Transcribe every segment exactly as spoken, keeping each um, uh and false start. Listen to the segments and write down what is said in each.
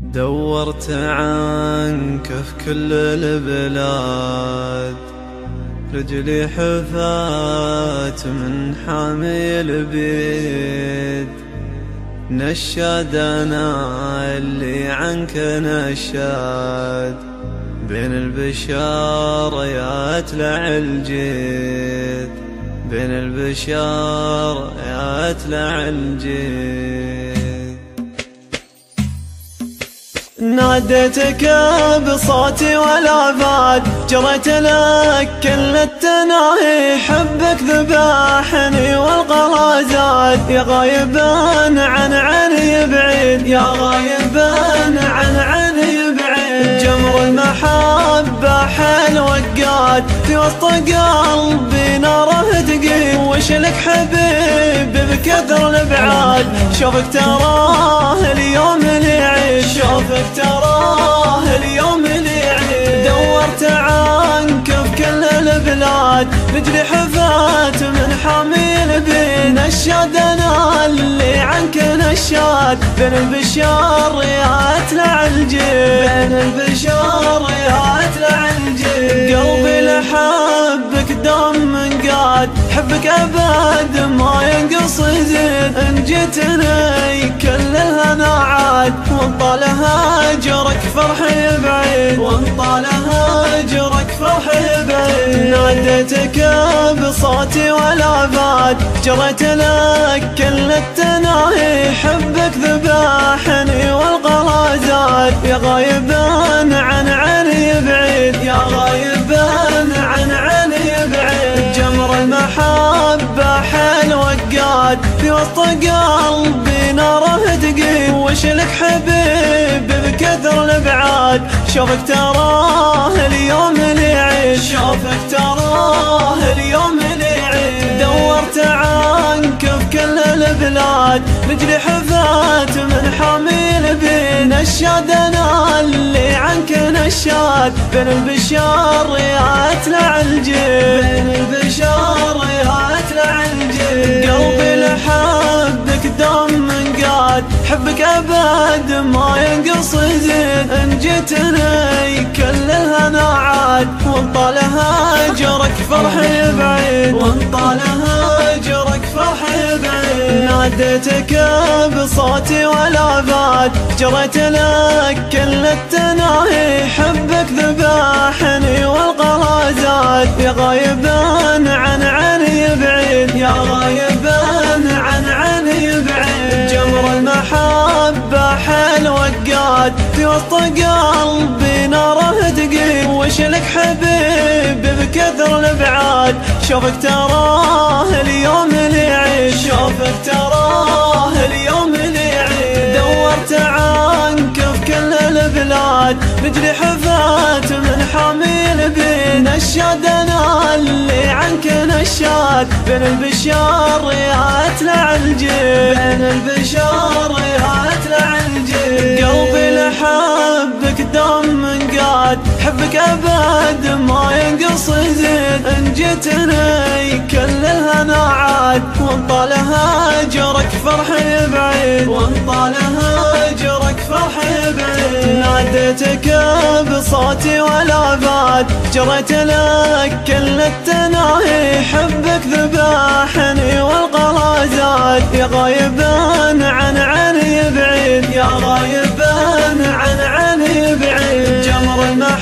دورت عنك في كل البلاد، رجلي حفات من حامي البيد. نشاد انا اللي عنك نشاد، بين البشار يا اطلع الجيد، بين البشار يا اطلع الجيد. ناديتك بصوتي والعباد، جريت لك كل التناهي، حبك ذبحني والغرازات، يا غايبا عن عيني بعيد، يا غايبا عن عيني بعيد. جمر المحبة حيل وقاد، في وسط قلبي ناره تقيد، وش لك حبيبي بكثر الابعاد، شوفك تراه اليوم اللي يعيش، شوفك تراه اليوم اللي يعيش. دورت عنك في كل البلاد، رجلي حفات من حامي البيد. نشاد انا اللي عنك نشاد، بين البشار يا اطلع الجيد، بين البشار يا اطلع الجيد. قلبي لحبك دوم انقاد، حبك ابد ما ينقص يزيد. ان جيتني كل الهنا عاد، وان طال هاجرك فرحي بعيد، وان طال هاجرك فرحي بعيد. ناديتك بصوتي والعباد، جريت لك كل التناهي، حبك ذبحني والغرازات، يا غايبا عن عيني بعيد، يا غايبا عن عيني بعيد. جمر المحبة حيل وقاد، في وسط قلبي ناره تقيد، وش لك حبيبي بكثر الابعاد، شوفك تراه اليوم اللي يعيش، شوفك تراه اليوم اللي يعيش. دورت عنك في كل البلاد، رجلي حفات من حامي البيد. نشاد انا اللي عنك نشاد، بين البشار يا اطلع الجيد، بين البشار يا اطلع الجيد. قلبي لحبك دوم انقاد، حبك ابد ما ينقص يزيد. ان جيتني كل الهنا عاد، وان طال هاجرك فرحي بعيد، وان طال هاجرك فرحي بعيد. ناديتك بصوتي والعباد، جريت لك كل التناهي، حبك ذبحني والغرازات، يا غايبا عن عيني بعيد، يا غايبا عن عيني بعيد. جمر المحبة حيل وقاد، في وسط قلبي ناره تقيد، وش لك حبيبي بكثر الابعاد، شوفك تراه اليوم اللي يعيش، شوفك تراه اليوم اللي يعيش. دورت عنك في كل البلاد، رجلي حفات من حامي البيد. نشاد انا اللي عنك نشاد، بين البشار يا اطلع الجيد، بين البشار يا اطلع الجيد. قلبي لحبك دوم انقاد، حبك ابد ما ينقص يزيد. ان جيتني كل الهنا عاد، وان طال هاجرك فرحي بعيد، وان طال هاجرك فرحي بعيد. ناديتك بصوتي والعباد، جريت لك كل التناهي، حبك ذبحني والغرازات، يا غايبا عن عيني بعيد، يا غايبا عن عيني بعيد. جمر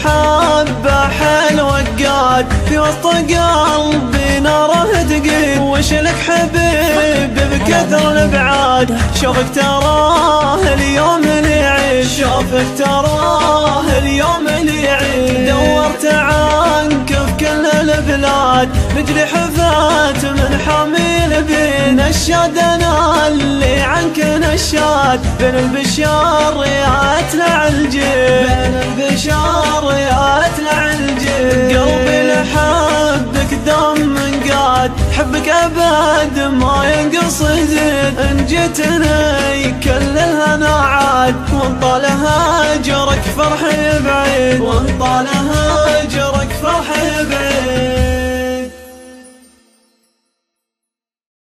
المحبة حيل وقاد، في وسط قلبي ناره تقيد، وش لك حبيبي بكثر الابعاد، شوفك تراه اليوم اللي يعيش، شوفك تراه اليوم اللي يعيش. دورت عنك في كل البلاد، رجلي حفات من حامي البيد. نشاد انا اللي عنك نشاد، بين البشار يا اطلع الجيد، بين البشار يا اطلع الجيد. قلبي لحبك دوم انقاد، حبك ابد ما ينقص يزيد. ان جيتني كل الهنا عاد، وان طال هاجرك فرحي بعيد، وان طال هاجرك فرحي بعيد.